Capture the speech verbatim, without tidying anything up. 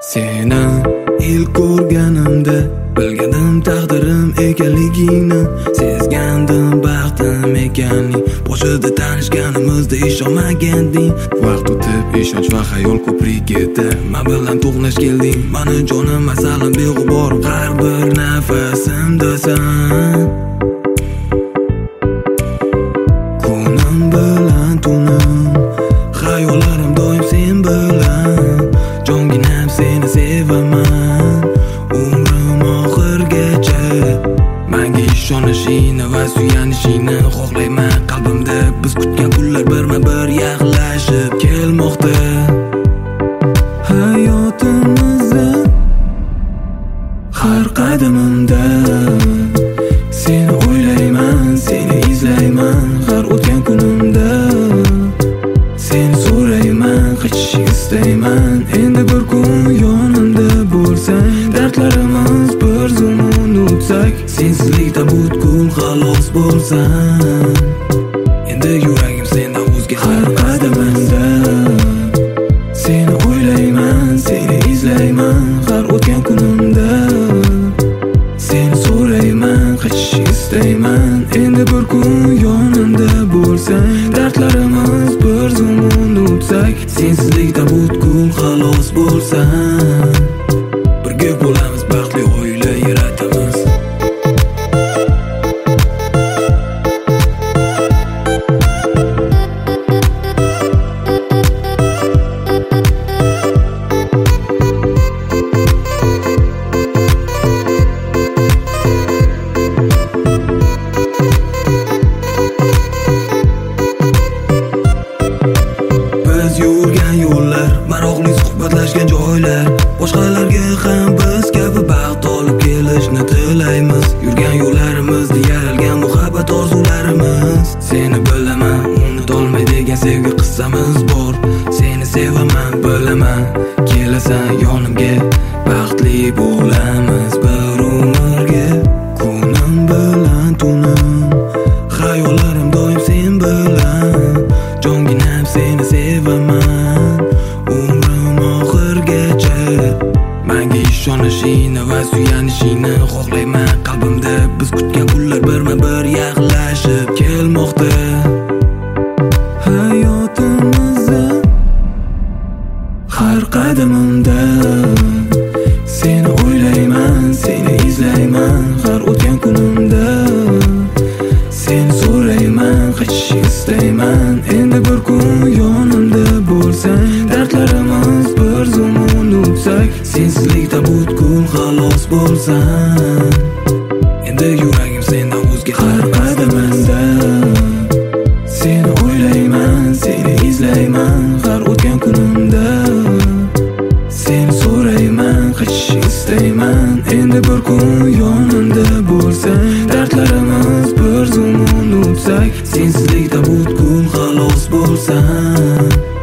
Seni ilk ko'rganimda bilganim taqdirim ekanligingni, sezgandim baxtim ekanliging. Boshida tanishganimizda ishonmaganding. Vaqt o'tib ishonch va xayol ko'prigida men bilan to'qnash kelding. Mani jonim masalan beg'ubor har bir nafasimdasan. Kunim bilan tunim xayollarim doim sen bilan. Jonginam seni sevaman umrim oxirgacha. Menga ishonishingni va suyanishingni xohlayman qalbimda. Biz kutgan kunlar birma-bir yaqinlashib kelmoqda. Hayotimizda har qadamimda seni o'ylayman, seni izlayman har o'tgan kunimda. Seni so'rayman, qaytishni istayman. Endi bir kun yonimda bo'lsang, dardlarimiz bir zum unutsak, sensizlikda butkul xalos bo'lsam. Endi yuragim sendan o'zga har qadamimda seni o'ylayman, seni izlayman har o'tgan kunimda. Seni so'rayman, qaytishni istayman. Endi bir kun yonimda bo'lsang, dardlarimiz bir zum unutsak, sensizlikda butkul xalos bo'lsam. Birga bo'lamiz, baxtli oila yaratamiz. Yurgan yo'llar, maroqli suhbatlashgan joylar, boshqalarga ham biz kabi baxt olib kelishni tilaymiz. Yurgan yo'llarimizda yaralgan muhabbat orzularimiz. Seni bilaman, unutolmaydigan sevgi qissamiz bor. Seni sevaman, bilaman, kelasan yonimga, baxtli bo'lamiz bir umrga. Kunim bilan tunim xayollarim doim sen bilan. Jonginam seni sevaman umrim oxirgacha. Menga ishonishingni va suyanishingni xohlayman qalbimda. Biz kutgan kunlar birma-bir yaqinlashib kelmoqda. Hayotimizda har qadamimda seni o'ylayman, seni izlayman har o'tgan kunimda. Seni so'rayman, qaytishni istayman. Endi bir kun yonimda bo'lsang, dardlarimiz bir zum unutsak, sensizlikda butkul xalos bo'lsam. Endi yuragim sendan o'zga har qadamimda seni o'ylayman, seni izlayman har o'tgan kunimda. Seni so'rayman, qaytishni istayman. Endi bir kun yonimda bo'lsang, dardlarimiz bir zum unutsak, sensizlikda butkul xalos bo'lsam.